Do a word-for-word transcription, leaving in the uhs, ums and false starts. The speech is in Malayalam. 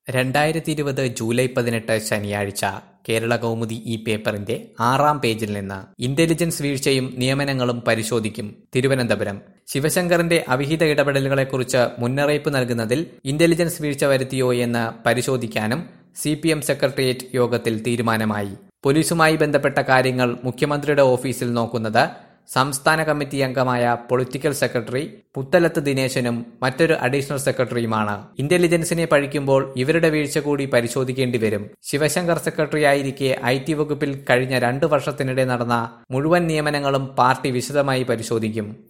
രണ്ടായിരത്തി ഇരുപത് ജൂലൈ പതിനെട്ട് ശനിയാഴ്ച കേരളകൗമുദി ഈ പേപ്പറിന്റെ ആറാം പേജിൽ നിന്ന് ഇന്റലിജൻസ് വീഴ്ചയും നിയമനങ്ങളും പരിശോധിക്കും. തിരുവനന്തപുരം ശിവശങ്കറിന്റെ അവിഹിത ഇടപെടലുകളെക്കുറിച്ച് മുന്നറിയിപ്പ് നൽകുന്നതിൽ ഇന്റലിജൻസ് വീഴ്ച വരുത്തിയോ എന്ന് പരിശോധിക്കാനും സി പി എം സെക്രട്ടേറിയറ്റ് യോഗത്തിൽ തീരുമാനമായി. പോലീസുമായി ബന്ധപ്പെട്ട കാര്യങ്ങൾ മുഖ്യമന്ത്രിയുടെ ഓഫീസിൽ നോക്കുന്നത് സംസ്ഥാന കമ്മിറ്റി അംഗമായ പൊളിറ്റിക്കൽ സെക്രട്ടറി പുത്തലത്ത് ദിനേശനും മറ്റൊരു അഡീഷണൽ സെക്രട്ടറിയുമാണ്. ഇന്റലിജൻസിനെ പഴിക്കുമ്പോൾ ഇവരുടെ വീഴ്ച കൂടി പരിശോധിക്കേണ്ടി വരും. ശിവശങ്കർ സെക്രട്ടറിയായിരിക്കെ ഐ ടി വകുപ്പിൽ കഴിഞ്ഞ രണ്ടു വർഷത്തിനിടെ നടന്ന മുഴുവൻ നിയമനങ്ങളും പാർട്ടി വിശദമായി പരിശോധിക്കും.